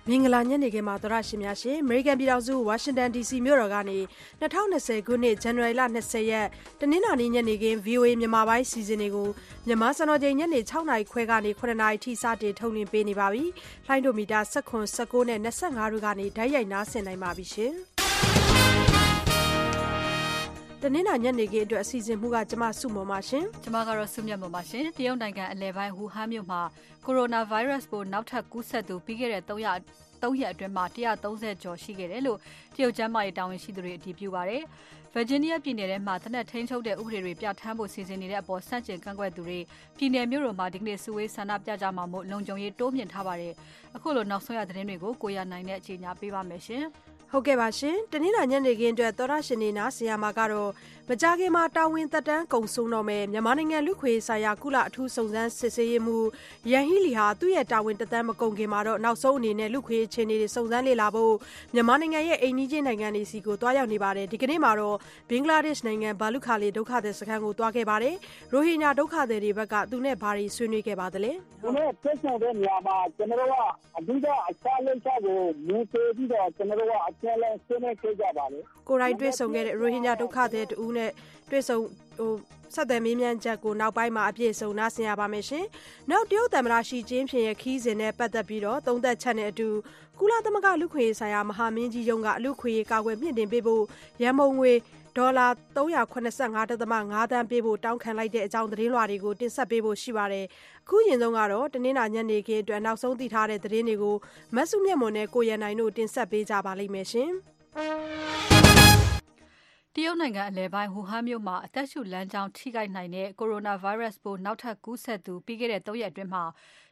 မင်္ဂလာညနေခင်းမှာသောရရှင်များရှင်အမေရိကန်ပြည်ထောင်စုဝါရှင်တန် DC မြို့တော်ကနေ2020ခုနှစ်ဇန်နဝါရီလ20ရက်တနင်္လာနေ့ညနေခင်း VOA မြန်မာပိုင်းစီစဉ်တွေကိုမြန်မာစံတော်ချိန်ညနေ6နာရီခွဲကနေ9နာရီထိစတင်ထုတ်လွှင့်ပေးနေပါပြီ။လိုင်းဒိုမီတာ19 19နဲ့25တို့ကနေဓာတ်ရိုက်နားဆင်နိုင်ပါပြီရှင်။တနင်္လာညနေခင်းအတွက်အစီအစဉ်မှုကကျမစုမော်ပါရှင်ကျမကတော့စုမြတ်မော်ပါရှင်တရုတ်နိုင်ငံအလဲပိုင်းဟူဟန်မြို့မှာကိုရိုနာဗိုင်းရပ်စ်ပိုးနောက်ထပ်ကူးစက်သူပြီးခဲ့တဲ့3ရက်အတွင်းမှာ130ကျော်ရှိခဲ့တယ်လို့တရုတ်ကျန်းမာရေးတာဝန်ရှိသူတွေအတည်ပြုပါတယ်ဗာဂျီးနီးယားပြည်နယ်ထဲမှာတနက်ထိန်းချုပ်တဲ့ဥပဒေတွေပြဋ္ဌာန်းဖို့စီစဉ်နေတဲ့အပေါ်ဆန့်ကျင်ကန့်ကွက်သူတွေပြည်နယ်မြို့တော်မှာဒီကနေ့စုဝေးဆန္ဒပြကြမှာမို့လုံခြုံရေးတိုးမြင့်ထားပါတယ်အခုလိုနောက်ဆုံးရသတင်းတွေကိုကိုရနိုင်နဲ့အကြေညာပေးပါမယ်ရှင်ဟုတ်ကဲ့ပါရှင်တနင်္လာညနေခင်းအတွက်သောရရှင်နေနာဆရာမကတော့မကြခင်မှာတာဝန်သက်တမ်းကုန်ဆုံးတော့မယ်မြန်မာနိုင်ငံလူခွေဆိုင်ရာကုလအထူးစုံစမ်းစစ်ဆေးရေးမှူးရန်ဟီလီဟာသူ့ရဲ့တာဝန်သက်တမ်းမကုန်ခင်မှာတော့နောက်ဆုံးအနေနဲ့လူခွေအခြေအနေတွေစုံစမ်းလေ့လာဖို့မြန်မာနိုင်ငံရဲ့အိမ်နီးချင်းနိုင်ငံတွေစီကိုတွားရောက်နေပါတယ်ဒီကနေ့မှာတော့ဘင်္ဂလားဒေ့ရှ်နိုင်ငံဘာလုခါလီဒုက္ခသည်စခန်းကိုတွားခဲ့ပါတယ်ရိုဟင်ဂျာဒုက္ခသည်တွေဘက်ကသူနဲ့ဘာတွေဆွေးနွေးခဲ့ပါသလဲဒီနေ့ပြည်ဆောင်တဲ့နေရာမှာကျွန်တော်တို့ကအဓိကအခြားလိမ့်ချက်ကိုမြင်သိပြီးတော့ကျွန်တော်တို့ကအကျဉ်းလဲဆွေးနွေးခဲ့ကြပါတယ်ကိုရိုင်းတွေ့ဆုံခဲ့တဲ့ရိုဟင်ဂျာဒုက္ခသည်တူနဲ့တွေ့ဆုံဆက်သွယ်မေးမြန်းချက်ကိုနောက်ပိုင်းမှာအပြည့်စုံနားဆင်ရပါမယ်ရှင်။နောက်တရုတ်သမ္မတရှီကျင်းဖျင်ရဲ့ခီးစဉ်နဲ့ပတ်သက်ပြီးတော့သုံးသက်ချက်နဲ့အတူကုလသမဂ္ဂလူခွေဆိုင်ရာမဟာမင်းကြီးရုံးကလူခွေကာကွယ်မြင့်တင်ပေးဖို့ရန်ပုံငွေဒေါ်လာ385.5 သန်းပေးဖို့တောင်းခံလိုက်တဲ့အကြောင်းသတင်းလွှာတွေကိုတင်ဆက်ပေးဖို့ရှိပါတယ်။အခုရင်ဆုံးကတော့တနင်္လာညနေခင်းအတွက်နောက်ဆုံးသိထားတဲ့သတင်းတွေကိုမဆုမြတ်မွန်နဲ့ကိုရန်နိုင်တို့တင်ဆက်ပေးကြပါလိမ့်မယ်ရှင်။တရုတ်နိုင်ငံအလဲပိုင်းဟူဟန်မြို့မှာအသက်ရှူလမ်းကြောင်းထိခိုက်နိုင်တဲ့ကိုရိုနာဗိုင်းရပ်စ်ပိုးနောက်ထပ်ကူးစက်သူပြီးခဲ့တဲ့3ရက်အတွင်းမှာ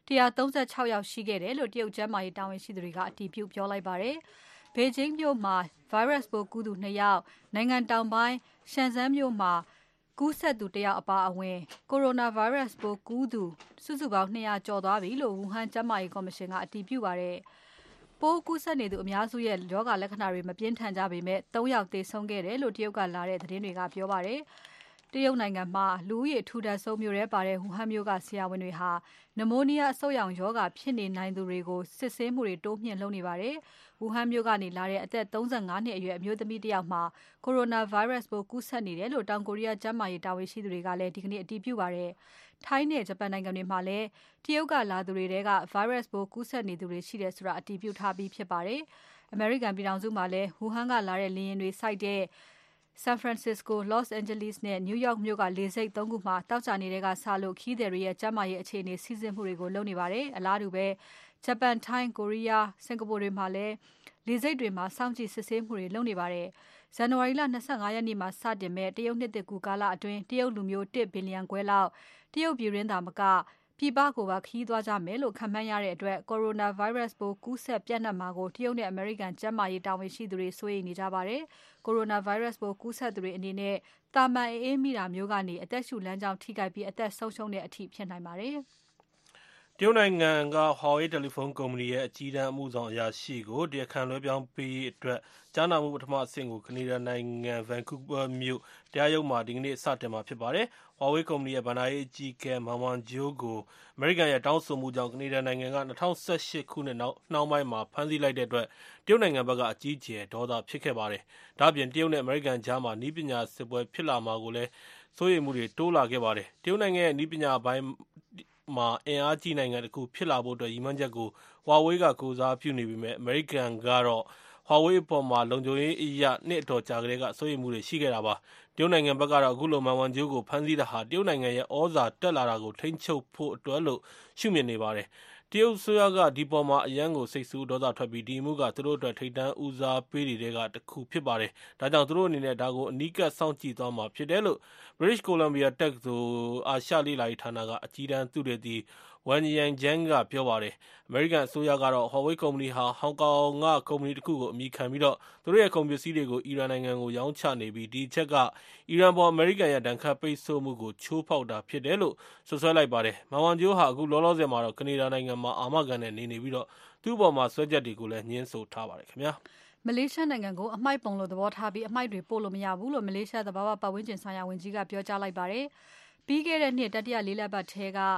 136ယောက်ရှိခဲ့တယ်လို့တရုတ်ကျန်းမာရေးတာဝန်ရှိသူတွေကအတည်ပြုပြောလိုက်ပါတယ်။ဘေဂျင်းမြို့မှာဗိုင်းရပ်စ်ပိုးကူးသူ2ယောက်နိုင်ငံတောင်ပိုင်းရှန်ဇန်းမြို့မှာကူးစက်သူ1ယောက်အပါအဝင်ကိုရိုနာဗိုင်းရပ်စ်ပိုးကူးသူစုစုပေါင်း200ကျော်သွားပြီလို့ဝူဟန်ကျန်းမာရေးကော်မရှင်ကအတည်ပြုပါတယ်။ပိုးကူးစက်နေသူအများစုရဲ့ရောဂါလက္ခဏာတွေမပြင်းထန်ကြပေမဲ့3ယောက်သေဆုံးခဲ့တယ်လို့တရုတ်ကလာတဲ့သတင်းတွေကပြောပါတယ်။တရုတ်နိုင်ငံမှာလူဦးရေထူထပ်ဆုံးမြို့ရဲပါတဲ့ဟူဟန်မြို့ကဆရာဝန်တွေဟာနမိုးနီးယားအဆုတ်ရောင်ရောဂါဖြစ်နေနိုင်သူတွေကိုစစ်ဆေးမှုတွေတိုးမြှင့်လုပ်နေပါတယ်။ဝူဟန်မြို့ကနေလာတဲ့အသက်35နှစ်အရွယ်အမျိုးသမီးတစ်ယောက်မှာကိုရိုနာဗိုင်းရပ်စ်ပိုးကူးစက်နေတယ်လို့တောင်ကိုရီးယားကျန်းမာရေးတာဝန်ရှိသူတွေကလည်းဒီကနေ့အတည်ပြုပါတယ်။ထိုင်းနဲ့ဂျပန်နိုင်ငံတွေမှာလည်းတရုတ်ကလာသူတွေကဗိုင်းရပ်စ်ပိုးကူးစက်နေသူတွေရှိတယ်ဆိုတာအတည်ပြုထားပြီးဖြစ်ပါတယ်။ အမေရိကန်ပြည်ထောင်စုမှာလည်းဝူဟန်ကလာတဲ့လေယာဉ်တွေစိုက်တဲ့ San Francisco, Los Angeles နဲ့ New York မြို့ကလေဆိပ်3ခုမှာတောက်ကြနေတဲ့ကစလို့ခီးသည်တွေရဲ့ကျန်းမာရေးအခြေအနေစီစစ်မှုတွေကိုလုပ်နေပါတယ်။အလားတူပဲဂျပန်၊ထိုင်း၊ကိုရီးယား၊စင်ကာပူတွေမှာလည်းလေဆိပ်တွေမှာစောင့်ကြည့်စစ်ဆေးမှုတွေလုပ်နေပါတယ်။ဇန်နဝါရီလ25ရက်နေ့မှာစတင်မဲ့တရုတ်နှစ်သစ်ကူကာလအတွင်းတရုတ်လူမျိုး1ဘီလီယံခွဲလောက်တရုတ်ပြည်ရင်းသာမကပြည်ပကိုပါခရီးသွားကြမယ်လို့ခန့်မှန်းရတဲ့အတွက်ကိုရိုနာဗိုင်းရပ်စ်ပိုးကူးစက်ပြန့်နှံ့မှာကိုတရုတ်နဲ့အမေရိကန်ကျန်းမာရေးတာဝန်ရှိသူတွေစိုးရိမ်နေကြပါတယ်။ကိုရိုနာဗိုင်းရပ်စ်ပိုးကူးစက်သူတွေအနေနဲ့တာမန်အေးမိတာမျိုးကနေအသက်ရှူလမ်းကြောင်းထိခိုက်ပြီးအသက်ဆုံးရှုံးတဲ့အထိဖြစ်နိုင်ပါတယ်။တရုတ်နိုင်ငံက Huawei တယ်လီဖုန်းကုမ္ပဏီရဲ့အကြီးတန်းအမှုဆောင်အရာရှိကိုတရားခံလွှဲပြောင်းပေးရေးအတွက်ကြားနာမှုပထမအဆင့်ကိုကနေဒါနိုင်ငံဗန်ကူးဗားမြို့တရားရုံးမှာဒီကနေ့စတင်မှာဖြစ်ပါတယ်။ Huawei ကုမ္ပဏီရဲ့ဘဏ္ဍာရေးအကြီးအကဲ Meng Wanzhou ကိုအမေရိကန်ရဲ့တောင်းဆိုမှုကြောင့်ကနေဒါနိုင်ငံက2018ခုနှစ်နှောင်းပိုင်းမှာဖမ်းဆီးလိုက်တဲ့အတွက်တရုတ်နိုင်ငံဘက်ကအကြီးအကျယ်ဒေါသဖြစ်ခဲ့ပါတယ်။ဒါ့အပြင်တရုတ်နဲ့အမေရိကန်ကြားမှာနည်းပညာစစ်ပွဲဖြစ်လာမှာကိုလည်းစိုးရိမ်မှုတွေတိုးလာခဲ့ပါတယ်။တရုတ်နိုင်ငံရဲ့နည်းပညာပိုင်းမှာအင်အားကြီးနိုင်ငံတစ်ခုဖြစ်လာဖို့အတွက်ရည်မှန်းချက်ကို Huawei ကကိုယ်စားပြုနေပေမဲ့အမေရိကန်ကတော့ Huawei အပေါ်မှာလုံခြုံရေးအရနှစ်အတော်ကြာကတည်းကစိုးရိမ်မှုတွေရှိခဲ့တာပါ။တရုတ်နိုင်ငံဘက်ကတော့အခုလို Meng Wanzhou ကိုဖမ်းဆီးတာဟာတရုတ်နိုင်ငံရဲ့ဩဇာတက်လာတာကိုထိန်းချုပ်ဖို့အတွက်လို့ရှုမြင်နေပါတယ်။တရုတ်အစိုးရကဒီပေါ်မှာအယံကိုစိတ်ဆိုးဒေါသထွက်ပြီးဒီအမှုကသူတို့အတွက်ထိပ်တန်းဦးစားပေးတွေကတစ်ခုဖြစ်ပါတယ်။ဒါကြောင့်သူတို့အနေနဲ့ဒါကိုအနီးကပ်စောင့်ကြည့်သွားမှာဖြစ်တယ်လို့ British Columbia တက္ကသိုလ်အာရှလေ့လာရေးဌာနကအကြီးတန်းသုတေသီ Wen Yanjian ကပြောပါတယ်။အမေရိကန်အစိုးရကတော့ Huawei ကုမ္ပဏီဟာဟောင်ကောင်ကကုမ္ပဏီတစ်ခုကိုအမည်ခံပြီးတော့သူတို့ရဲ့ကုန်ပစ္စည်းတွေကိုအီရန်နိုင်ငံကိုရောင်းချနေပြီးဒီအချက်ကအီရန်ပေါ်အမေရိကန်ရဲ့ဒဏ်ခတ်ပိတ်ဆို့မှုကိုချိုးဖောက်တာဖြစ်တယ်လို့ဆွဆွဲလိုက်ပါတယ်။ Meng Wanzhou ဟာအခုလောလောဆယ်မှာတော့ကနေဒါနိုင်ငံမှာအာမခံနဲ့နေပြီးတော့သူ့ပေါ်မှာဆွဲချက်တွေကိုလည်းညှင်းဆိုထားပါတယ်ခင်ဗျာ။မလေးရှားနိုင်ငံကိုအမှိုက်ပုံလို့သဘောထားပြီးအမှိုက်တွေပို့လို့မရဘူးလို့မလေးရှားသဘာဝပတ်ဝန်းကျင်ဆိုင်ရာဝန်ကြီးကပြောကြားလိုက်ပါတယ်။ပြီးခဲ့တဲ့နှစ်တတိယလေးလပတ်ထဲက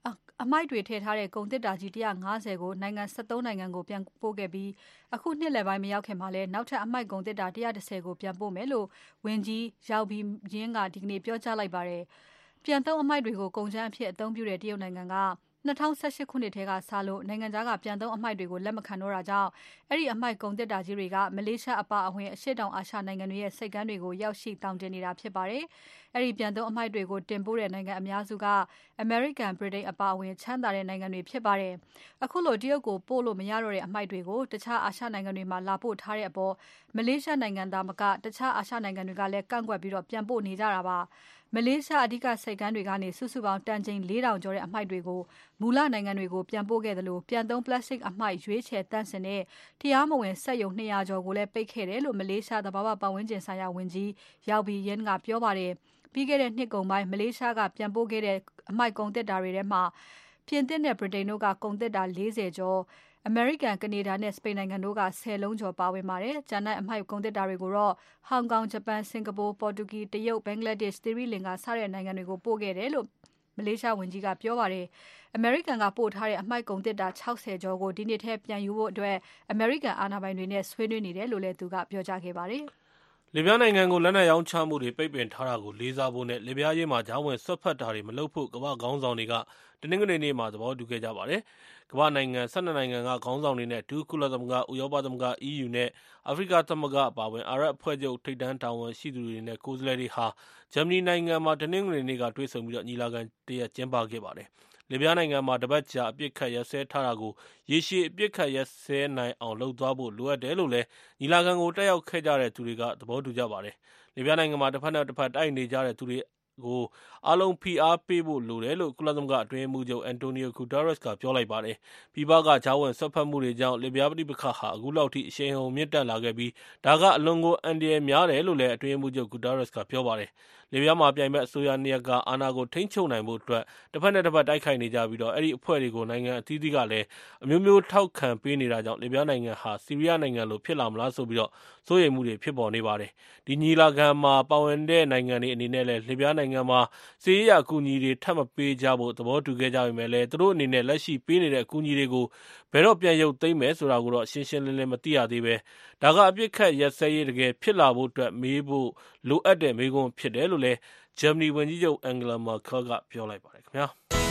အမိုက်တွေထည့်ထားတဲ့ကုန်သစ်တာကြီး150ကိုနိုင်ငံ73နိုင်ငံကိုပြန်ပို့ခဲ့ပြီးအခုနှစ်လယ်ပိုင်းမရောက်ခင်မှာလည်းနောက်ထပ်အမိုက်ကုန်သစ်တာ110ကိုပြန်ပို့မယ်လို့ဝန်ကြီးရောက်ပြီးရင်းကဒီကနေ့ပြောကြားလိုက်ပါတယ်။ပြန်သုံးအမိုက်တွေကိုကုန်ကျန်းအဖြစ်အသုံးပြုတဲ့တရုတ်နိုင်ငံက2018ခုနှစ်ထဲကစလို့နိုင်ငံခြားကပြန်သုံးအမိုက်တွေကိုလက်မခံတော့တာကြောင့်အဲ့ဒီအမိုက်ကုန်သစ်တာကြီးတွေကမလေးရှားအပါအဝင်အရှေ့တောင်အာရှနိုင်ငံတွေရဲ့စိတ်ကမ်းတွေကိုရောက်ရှိတောင်းတင်နေတာဖြစ်ပါတယ်။အဲ့ဒီပြန်သုံးအမိုက်တွေကိုတင်ပို့တဲ့နိုင်ငံအများစုကအမေရိကန်၊ဗြိတိန်အပါအဝင်ချမ်းသာတဲ့နိုင်ငံတွေဖြစ်ပါတယ်။အခုလိုတရုတ်ကိုပို့လို့မရတော့တဲ့အမိုက်တွေကိုတခြားအာရှနိုင်ငံတွေမှာလာပို့ထားတဲ့အပေါ်မလေးရှားနိုင်ငံသားမကတခြားအာရှနိုင်ငံတွေကလည်းကန့်ကွက်ပြီးတော့ပြန်ပို့နေကြတာပါ။မလေးရှားအဓိကစိတ်ကမ်းတွေကနေစုစုပေါင်းတန်ချိန်4000ကျော်တဲ့အမိုက်တွေကိုမူလနိုင်ငံတွေကိုပြန်ပို့ခဲ့တယ်လို့ပြန်သုံးပလတ်စတစ်အမိုက်ရွေးချယ်တန့်စင်တဲ့တရားမဝင်စက်ရုံ200ကျော်ကိုလည်းပိတ်ခဲ့တယ်လို့မလေးရှားသဘာဝပတ်ဝန်းကျင်ဆိုင်ရာဝန်ကြီးရောက်ပြီးရင်းကပြောပါတယ်။ပြီးခဲ့တဲ့နှစ်ကုန်ပိုင်းမလေးရှားကပြန်ပို့ခဲ့တဲ့အမိုက်ကုန်သစ်တာတွေထဲမှာပြင်သစ်နဲ့ဗြိတိန်တို့ကကုန်သစ်တာ40ကျော်အမေရိကန်၊ကနေဒါနဲ့စပိန်နိုင်ငံတို့က10လုံးကျော်ပါဝင်ပါတယ်။ကျန်တဲ့အမိုက်ကုန်သစ်တာတွေကိုတော့ဟောင်ကောင်၊ဂျပန်၊စင်ကာပူ၊ပေါ်တူဂီ၊တရုတ်၊ဘင်္ဂလားဒေ့ရှ်၊သီရိလင်္ကာစတဲ့နိုင်ငံတွေကိုပို့ခဲ့တယ်လို့မလေးရှားဝန်ကြီးကပြောပါတယ်။အမေရိကန်ကပို့ထားတဲ့အမိုက်ကုန်သစ်တာ60ကျော်ကိုဒီနှစ်ထဲပြန်ယူဖို့အတွက်အမေရိကန်အာဏာပိုင်တွေနဲ့ဆွေးနွေးနေတယ်လို့လည်းသူကပြောကြားခဲ့ပါတယ်။လစ်ဗျားနိုင်ငံကိုလက်နက်ရောင်းချမှုတွေပိတ်ပင်ထားတာကိုလေးစားဖို့နဲ့လစ်ဗျားရေးမှာကြားဝင်ဆွတ်ဖက်တာတွေမလုပ်ဖို့ကမ္ဘာခေါင်းဆောင်တွေကတနင်္ဂနွေနေ့မှာသဘောတူခဲ့ကြပါတယ်။ကမ္ဘာနိုင်ငံ12နိုင်ငံကခေါင်းဆောင်တွေနဲ့ဒုကုလသမဂ္ဂ၊ဥရောပသမဂ္ဂ EU နဲ့အာဖရိကသမဂ္ဂအပါအဝင်အာရပ်အဖွဲ့ချုပ်ထိပ်တန်းတာဝန်ရှိသူတွေနဲ့ကိုယ်စားလှယ်တွေဟာဂျာမနီနိုင်ငံမှာတနင်္ဂနွေနေ့ကတွေ့ဆုံပြီးညီလာခံတရက်ကျင်းပခဲ့ပါတယ်။လစ်ဗျားနိုင်ငံမှာတပတ်ကြာအပစ်အခတ်ရပ်စဲထားတာကိုရေရှည်အပစ်အခတ်ရပ်စဲနိုင်အောင်လုပ်သွားဖို့လိုအပ်တယ်လို့လည်းညီလာခံကိုတက်ရောက်ခဲ့ကြတဲ့သူတွေကသဘောတူကြပါတယ်။လစ်ဗျားနိုင်ငံမှာတစ်ဖက်နဲ့တစ်ဖက်တိုက်နေကြတဲ့သူတွေကိုအားလုံးဖိအားပေးဖို့လိုတယ်လို့ကုလသမဂ္ဂအတွင်းရေးမှူးချုပ်အန်တိုနီယိုဂူတာရက်စ်ကပြောလိုက်ပါတယ်။ပြည်ပကကြားဝင်ဆွတ်ဖက်မှုတွေကြောင့်လစ်ဗျားပဋိပက္ခဟာအခုလောက်ထိအရှိန်အဟုန်မြင့်တက်လာခဲ့ပြီးဒါကအလွန်ကိုအန္တရာယ်များတယ်လို့လည်းအတွင်းရေးမှူးချုပ်ဂူတာရက်စ်ကပြောပါတယ်။လစ်ဗျားမှာပြိုင်ဘက်အစိုးရနှစ်ရပ်ကအာဏာကိုထိန်းချုပ်နိုင်ဖို့အတွက်တစ်ဖက်နဲ့တစ်ဖက်တိုက်ခိုက်နေကြပြီးတော့အဲ့ဒီအဖွဲ့တွေကိုနိုင်ငံအသီးသီးကလည်းအမျိုးမျိုးထောက်ခံပေးနေတာကြောင့်လစ်ဗျားနိုင်ငံဟာဆီးရီးယားနိုင်ငံလိုဖြစ်လာမလားဆိုပြီးတော့စိုးရိမ်မှုတွေဖြစ်ပေါ်နေပါတယ်။ဒီညီလာခံမှာပါဝင်တဲ့နိုင်ငံတွေအနေနဲ့လည်းလစ်ဗျားနိုင်ငံမှာစစ်ရေးအကူအညီတွေထပ်မပေးကြဖို့သဘောတူခဲ့ကြပေမဲ့လည်းသူတို့အနေနဲ့လက်ရှိပေးနေတဲ့အကူအညီတွေကိုဘယ်တော့ပြန်ရုပ်သိမ်းမယ်ဆိုတာကိုတော့ရှင်းရှင်းလင်းလင်းမသိရသေးပဲဒါကအပြစ်ခတ်ရက်စဲရေးတကယ်ဖြစ်လာဖို့အတွက်မေးဖို့လိုအပ်တဲ့မေးခွန်းဖြစ်တယ်လို့လည်းဂျာမနီဝန်ကြီးချုပ်အန်ဂလာမာကယ်ကပြောလိုက်ပါတယ်ခင်ဗျာ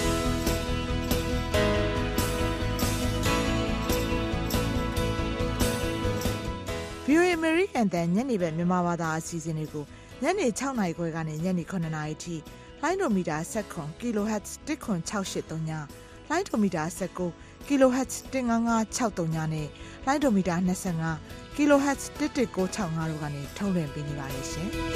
VOA American တန်ညနေပဲမြန်မာဘာသာအစီအစဉ်တွေကိုညနေ6နာရီခွဲကနေညနေ9နာရီထိလိုင်းဒိုမီတာ19 kHz 10683ညလိုင်းဒိုမီတာ19 kHz 15563နဲ့လိုင်းဒိုမီတာ25 kHz 11965တို့ကနေထုတ်လွှင့်ပေးနေပါတယ်ရှင်။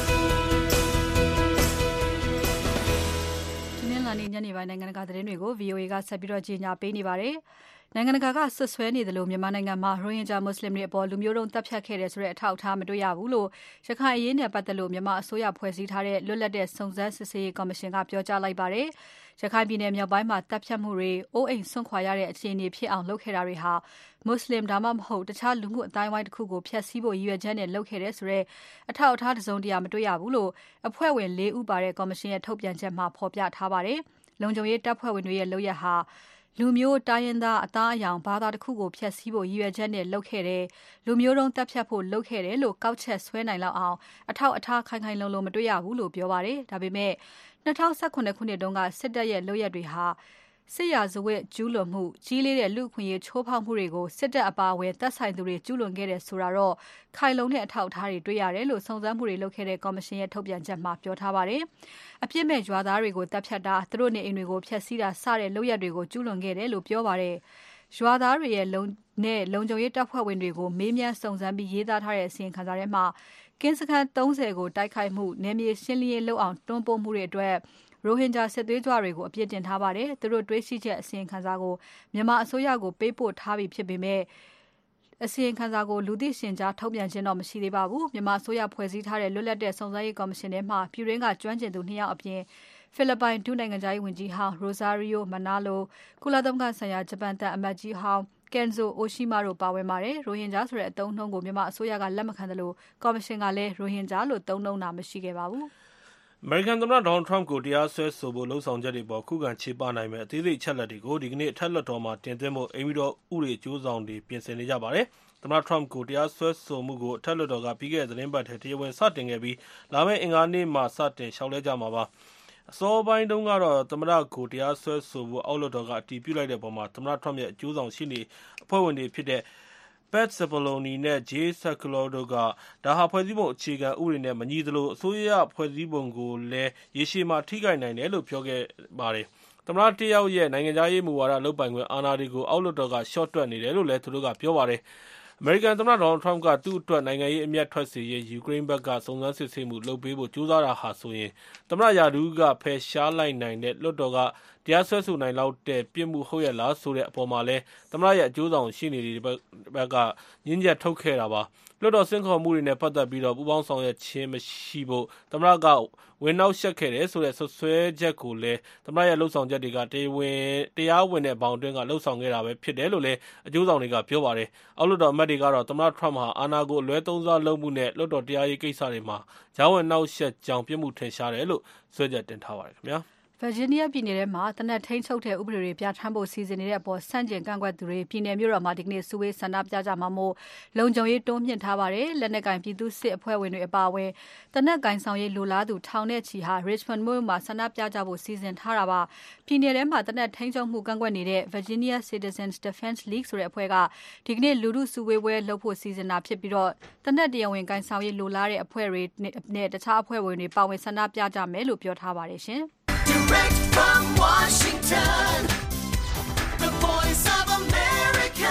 ဒီနေ့ညနေပိုင်းနိုင်ငံတကာသတင်းတွေကို VOA ကဆက်ပြီးတော့ကြီးညာပေးနေပါတယ်။နိုင်ငံတကာကဆွဆွဲနေတယ်လို့မြန်မာနိုင်ငံမှာရိုဟင်ဂျာမွတ်စလင်တွေအပေါ်လူမျိုးတုံးတပ်ဖြတ်ခဲ့တဲ့ဆိုတဲ့အထောက်အထားမတွေ့ရဘူးလို့ရခိုင်အရေးနဲ့ပတ်သက်လို့မြန်မာအစိုးရဖွဲ့စည်းထားတဲ့လွတ်လပ်တဲ့စုံစမ်းစစ်ဆေးရေးကော်မရှင်ကပြောကြားလိုက်ပါတယ်။ရခိုင်ပြည်နယ်မြောက်ပိုင်းမှာတပ်ဖြတ်မှုတွေအိုးအိမ်ဆွန့်ခွာရတဲ့အခြေအနေဖြစ်အောင်လုပ်ခဲ့တာတွေဟာမွတ်စလင်ဒါမှမဟုတ်တခြားလူမှုအတိုင်းအဝိုင်းတစ်ခုကိုဖျက်ဆီးဖို့ရည်ရွယ်ချက်နဲ့လုပ်ခဲ့တဲ့ဆိုတဲ့အထောက်အထားတစုံတရာမတွေ့ရဘူးလို့အဖွဲ့ဝင်4ဦးပါတဲ့ကော်မရှင်ရဲ့ထုတ်ပြန်ချက်မှာဖော်ပြထားပါတယ်။လုံခြုံရေးတပ်ဖွဲ့ဝင်တွေရဲ့လုပ်ရက်ဟာလူမျိုးတိုင်းရင်းသားအသားအရောင်ဘာသာတစ်ခုကိုဖျက်ဆီးဖို့ရည်ရွယ်ချက်နဲ့လုပ်ခဲ့တယ်လူမျိုးတုံးတပ်ဖြတ်ဖို့လုပ်ခဲ့တယ်လို့ကောက်ချက်ဆွဲနိုင်လောက်အောင်အထောက်အထားခိုင်ခိုင်လုံလုံမတွေ့ရဘူးလို့ပြောပါတယ်ဒါပေမဲ့2018ခုနှစ်တုန်းကစစ်တပ်ရဲ့လုပ်ရက်တွေဟာစစ်ရာဇဝတ်ကျူးလွန်မှုကြီးလေးတဲ့လူ့အခွင့်အရေးချိုးဖောက်မှုတွေကိုစစ်တပ်အပါအဝင်တပ်ဆိုင်သူတွေကျူးလွန်ခဲ့တယ်ဆိုတာတော့ခိုင်လုံတဲ့အထောက်အထားတွေတွေ့ရတယ်လို့စုံစမ်းမှုတွေလုပ်ခဲ့တဲ့ကော်မရှင်ရဲ့ထုတ်ပြန်ချက်မှာပြောထားပါတယ်။အပြစ်မဲ့ရွာသားတွေကိုတပ်ဖြတ်တာသူတို့နေအိမ်တွေကိုဖျက်ဆီးတာစတဲ့လုပ်ရက်တွေကိုကျူးလွန်ခဲ့တယ်လို့ပြောပါတယ်။ရွာသားတွေရဲ့လုံခြုံရေးတပ်ဖွဲ့ဝင်တွေကိုမေးမြန်းစုံစမ်းပြီးရေးသားထားတဲ့အစီရင်ခံစာထဲမှာကင်းစခန်း30ကိုတိုက်ခိုက်မှုနယ်မြေရှင်းလင်းရေးလုပ်အောင်တွန်းပို့မှုတွေအတွက်ရိုဟင်ဂျာစစ်သွေးကြွတွေကိုအပြစ်တင်ထားပါတယ်။သူတို့တွေးရှိချက်အစီရင်ခံစာကိုမြန်မာအစိုးရကိုပေးပို့ထားပြီးဖြစ်ပေမဲ့အစီရင်ခံစာကိုလူသိရှင်ကြားထုတ်ပြန်ခြင်းတော့မရှိသေးပါဘူး။မြန်မာအစိုးရဖွဲ့စည်းထားတဲ့လွတ်လပ်တဲ့စုံစမ်းရေးကော်မရှင်ထဲမှာပြည်တွင်းကကျွမ်းကျင်သူ2ယောက်အပြင်ဖိလစ်ပိုင်ဒုနိုင်ငံခြားရေးဝန်ကြီးဟောင်း Rosario Manalo ကုလသမဂ္ဂဆိုင်ရာဂျပန်တပ်အမတ်ကြီးဟောင်း Kenzo Oshima တို့ပါဝင်ပါတယ်။ရိုဟင်ဂျာဆိုတဲ့အသုံးအနှုန်းကိုမြန်မာအစိုးရကလက်မခံတယ်လို့ကော်မရှင်ကလည်းရိုဟင်ဂျာလို့သုံးနှုန်းတာမရှိခဲ့ပါဘူး။မေရိကန်သမ္မတဒေါ်နယ်ထရမ့်ကိုတရားစွဲဆိုဖို့လှုံ့ဆော်ချက်တွေပေါ်ခုခံချေပနိုင်မယ့်အသေးစိတ်ချက်လက်တွေကိုဒီကနေ့အထက်လွှတ်တော်မှာတင်သွင်းဖို့အိမ်ဖြူတော်ဥပဒေအကျိုးဆောင်တွေပြင်ဆင်နေကြပါတယ်။သမ္မတထရမ့်ကိုတရားစွဲဆိုမှုကိုအထက်လွှတ်တော်ကပြီးခဲ့တဲ့သတင်းပတ်ထဲတရားဝင်စတင်ခဲ့ပြီးလာမယ့်အင်္ဂါနေ့မှာစတင်လျှောက်လဲကြမှာပါ။အစောပိုင်းတုန်းကတော့သမ္မတကိုတရားစွဲဆိုဖို့အောက်လွှတ်တော်ကအတည်ပြုလိုက်တဲ့ပုံမှာသမ္မတထရမ့်ရဲ့အကျိုးဆောင်ရှိနေအဖွဲ့ဝင်တွေဖြစ်တဲ့Pat Cipollone နဲ့ Jay Sekulow တို့ကဒါဟာဖွဲ့စည်းပုံအခြေခံဥပဒေနဲ့မညီသလိုအစိုးရဖွဲ့စည်းပုံကိုလည်းရေရှည်မှာထိခိုက်နိုင်တယ်လို့ပြောခဲ့ပါတယ်။သမ္မတတယောက်ရဲ့နိုင်ငံခြားရေးမူဝါဒလုပ်ပိုင်ခွင့်အာဏာတွေကိုအောက်လွှတ်တော်ကရှော့တွက်နေတယ်လို့လည်းသူတို့ကပြောပါတယ်။အမေရိကန်သမ္မတဒေါ်နယ်ထရမ့်ကသူ့အတွက်နိုင်ငံရေးအမြတ်ထွက်စေရေးယူကရိန်းဘက်ကစုံစမ်းစစ်ဆေးမှုလုပ်ပေးဖို့ကြိုးစားတာဟာဆိုရင်သမ္မတရာထူးကဖယ်ရှားလိုက်နိုင်တဲ့လွှတ်တော်ကတရားစွဲဆိုနိုင်လောက်တဲ့ပြစ်မှုဟုတ်ရဲ့လားဆိုတဲ့အပေါ်မှာလည်းသမ္မတရဲ့အကျိုးဆောင်ရှိနေတဲ့ဘက်ကညှင်းချက်ထုတ်ခဲ့တာပါ။လွှတ်တော်စင်ခေါ်မှုတွေနဲ့ပတ်သက်ပြီးပူးပေါင်းဆောင်ရွက်ခြင်းမရှိဖို့သမ္မတကဝင်နောက်ရှက်ခဲ့တယ်ဆိုတဲ့ဆွဆွဲချက်ကိုလည်းသမ္မတရဲ့လှုပ်ဆောင်ချက်တွေကတရားဝင်တဲ့ဘောင်အတွင်းကလှုပ်ဆောင်ခဲ့တာပဲဖြစ်တယ်လို့လည်းအကျိုးဆောင်တွေကပြောပါတယ်။အောက်လွှတ်တော်အမတ်တွေကတော့သမ္မတထရမ့်ဟာအာဏာကိုအလွဲသုံးစားလုပ်မှုနဲ့လွှတ်တော်တရားရေးကိစ္စတွေမှာကြားဝင်နှောက်ယှက်ကြောင်ပြစ်မှုထင်ရှားတယ်လို့စွဲချက်တင်ထားပါတယ်ခင်ဗျာ။ Virginia ပြည်နယ်ထဲမှာတနက်ထိန်းချုပ်တဲ့ဥပဒေတွေပြဋ္ဌာန်းဖို့စီစဉ်နေတဲ့အပေါ်ဆန့်ကျင်ကန့်ကွက်သူတွေပြည်နယ်မြို့တော်မှာဒီကနေ့စုဝေးဆန္ဒပြကြမှာမို့လုံခြုံရေးတိုးမြှင့်ထားပါတယ်။လက်နက်ကင်ပြည်သူစစ်အဖွဲ့ဝင်တွေအပါအဝင်တနက်ကင်ဆောင်ရေးလိုလားသူထောင်နဲ့ချီဟာ Richmond မြို့မှာဆန္ဒပြကြဖို့စီစဉ်ထားတာပါ။ပြည်နယ်ထဲမှာတနက်ထိန်းချုပ်မှုကန့်ကွက်နေတဲ့ Virginia Citizens Defense League ဆိုတဲ့အဖွဲ့ကဒီကနေ့လူထုစုဝေးပွဲလုပ်ဖို့စီစဉ်တာဖြစ်ပြီးတနက်တရားဝင်ကင်ဆောင်ရေးလိုလားတဲ့အဖွဲ့တွေနဲ့တခြားအဖွဲ့ဝင်တွေပါဝင်ဆန္ဒပြကြမယ်လို့ပြောထားပါတယ်ရှင်။ Direct from Washington, the voice of America,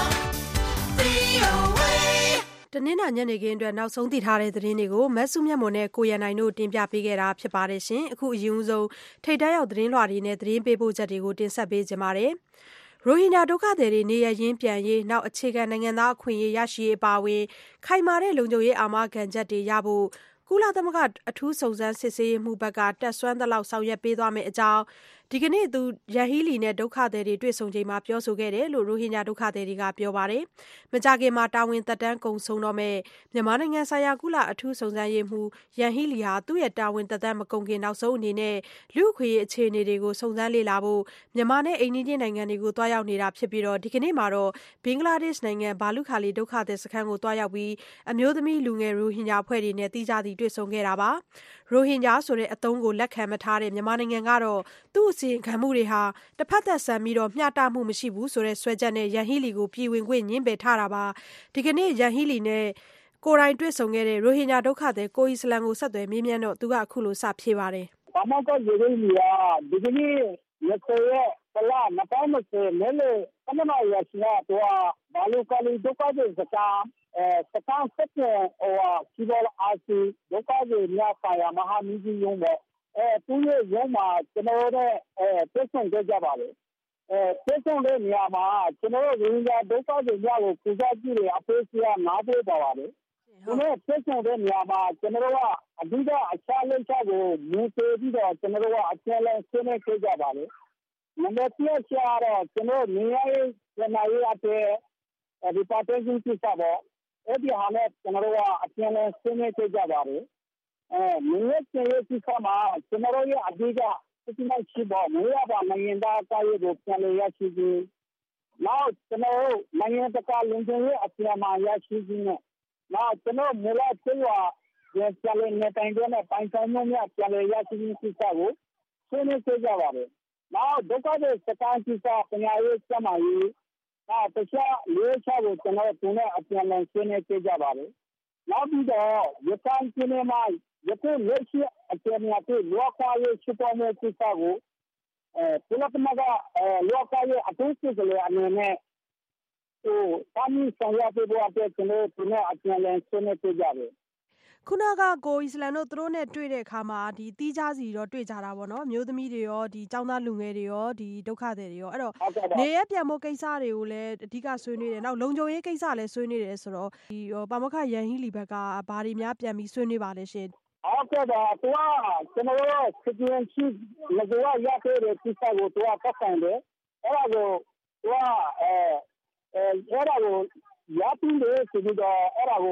VOA. တနင်္လာညနေခင်းအတွက်နောက်ဆုံးသိထားတဲ့သတင်းတွေကိုမတ်စုမြတ်မွန်နဲ့ကိုရန်နိုင်တို့တင်ပြပေးခဲ့တာဖြစ်ပါတယ်ရှင်။အခုအရင်ဆုံးထိတ်တန့်ရောက်သတင်းလွှာတွေနဲ့သတင်းပေးပို့ချက်တွေကိုတင်ဆက်ပေးကြပါမယ်။ရိုဟင်ဂျာဒုက္ခသည်တွေနေရရင်းပြန်ရေးနောက်အခြေခံနိုင်ငံသားအခွင့်အရေးရရှိရေးအပါအဝင်ခိုင်မာတဲ့လုံခြုံရေးအာမခံချက်တွေရဖို့ကုလသမဂ္ဂအထူးစုံစမ်းစစ်ဆေးမှုဘက်ကတက်ဆွမ်းသလောက်ဆောင်ရွက်ပေးသွားမယ့်အကြောင်းဒီကနေ့သူရဟီလီနဲ့ဒုက္ခသည်တွေတွေ့ဆုံချိန်မှာပြောဆိုခဲ့တယ်လို့ရိုဟင်ဂျာဒုက္ခသည်တွေကပြောပါတယ်။မကြခင်မှာတာဝန်သက်တမ်းကုန်ဆုံးတော့မဲ့မြန်မာနိုင်ငံဆိုင်ရာကုလအထူးစုံစမ်းရေးမှူးရဟီလီဟာသူ့ရဲ့တာဝန်သက်တမ်းမကုန်ခင်နောက်ဆုံးအနေနဲ့လူ့အခွင့်အရေးအခြေအနေတွေကိုစုံစမ်းလေ့လာဖို့မြန်မာနဲ့အိမ်နီးချင်းနိုင်ငံတွေကိုတွားရောက်နေတာဖြစ်ပြီးဒီကနေ့မှာတော့ဘင်္ဂလားဒေ့ရှ်နိုင်ငံဘာလုခါလီဒုက္ခသည်စခန်းကိုတွားရောက်ပြီးအမျိုးသမီးလူငယ်ရိုဟင်ဂျာအဖွဲ့တွေနဲ့တိကျသည့်တွေ့ဆုံခဲ့တာပါ။ရိုဟင်ဂျာဆိုတဲ့အသုံးကိုလက်ခံမထားတဲ့မြန်မာနိုင်ငံကတော့သူ့အစီရင်ခံမှုတွေဟာတစ်ဖက်သက်ဆန်ပြီးမျှတမှုမရှိဘူးဆိုတဲ့ဆွဲချက်နဲ့ရန်ဟီလီကိုပြည်ဝင်ခွင့်ညှင်းပယ်ထားတာပါဒီကနေ့ရန်ဟီလီနဲ့ကိုယ်တိုင်တွေ့ဆုံခဲ့တဲ့ရိုဟင်ဂျာဒုက္ခသည်ကိုအီစလမ်ကိုဆက်သွယ်မေးမြန်းတော့သူကအခုလိုစဖြေပါတယ်ဘာမှก็อยู่ในนี้ဒီကနေ့20ရက်ပလ2020နဲ့လေအမှန်တရားရှိတာဘာလို့ကလေးဒုက္ခသည်စကားစကားဆက်စီဘောအာစီဒုက္ခသည်များဆိုင်ရာမဟာမင်းကြီးရုံးပေါ့သူရဲ့ရုံးမှာကျွန်တော်တို့တွေ့ဆုံကြပါလေတွေ့ဆုံတဲ့နေရာမှာကျွန်တော်တို့ရင်းကြဒုက္ခသည်များကိုပူဇော်ကြည့်ရအဖွဲ့အစည်းကနားပေးပါပါတယ်ဒီနေ့တွေ့ဆုံတဲ့နေရာမှာကျွန်တော်တို့ကအဓိကအချက်လက်ချက်ကိုမြင်တွေ့ပြီးတော့ကျွန်တော်တို့ကအချက်လက်ဆွေးနွေးခဲ့ကြပါလေနံပါတ်1ကျတော့ကျွန်တော်နေရာရေးရနိုင်ရတဲ့ဒီပါတီရှင်ကိစ္စပေါ့အဲ့ဒီဟာနဲ့ကျွန်တော်တို့ကအပြန်လဲဆွေးနွေးခဲ့ကြပါတယ်မြင်းရဲ့ကိစ္စမှာကျွန်တော်တို့ရဲ့အဓိကဒီနေ့ရှိပေါ့မရပါနိုင်ငံသားကားကိုပြန်လဲရရှိပြီးနောက်ကျွန်တော်တို့နိုင်ငံတကာလုံခြုံရေးအပြန်မှာရရှိပြီးနောက်ကျွန်တော်မူလဆွေးနွေးပြန်လဲနေတိုင်းတဲ့ပိုင်ဆိုင်မှုများပြန်လဲရရှိပြီးကိစ္စကိုဆွေးနွေးခဲ့ကြပါတယ်နောက်ဒုက္ခသည်စကန်ကိစ္စပညာရေးစမာရေးနောက်တခြားလေးချက်ကိုကျွန်တော်တို့နဲ့အပြန်အလှန်ဆွေးနွေးခဲ့ကြပါတယ်နောက်ပြီးတော့ရခိုင်ပြည်နယ်မှာယခုလက်ရှိအကြမ်းများတဲ့လောကရဲ့ရှိပေါ်မှုကိစ္စကိုကုလသမဂ္ဂလောကရဲ့အထူးစိတ်ကလေးအနေနဲ့တာမီဆောင်ရွက်ပေးဖို့အတွက်ကျွန်တော်တို့နဲ့အပြန်အလှန်ဆွေးနွေးခဲ့ကြတယ်ခုနကကိုအီစလမ်တို့သူတို့နဲ့တွေ့တဲ့အခါမှာဒီတီးခြားစီတော့တွေ့ကြတာပေါ့နော်မျိုးသမီးတွေရောဒီចောင်းသားလူငယ်တွေရောဒီဒုက္ခသည်တွေရောအဲ့တော့နေရပြန်ဖို့ကိစ္စတွေကိုလည်းအဓိကဆွေးနွေးတယ်နောက်လုံခြုံရေးကိစ္စလည်းဆွေးနွေးတယ်ဆိုတော့ဒီပါမောက္ခရန်ဟီလီဘက်ကဘာတွေများပြန်ပြီးဆွေးနွေးပါလဲရှင်ဟုတ်ကဲ့ပါကျွန်တော်တို့စကြင်ရှိငါကရခဲ့တဲ့ကိစ္စကိုပတ်ဆိုင်တယ်အဲ့ဒါကိုအဲ့ဒါကိုရပြီးတယ်ဆိုပြီးတော့အဲ့ဒါကို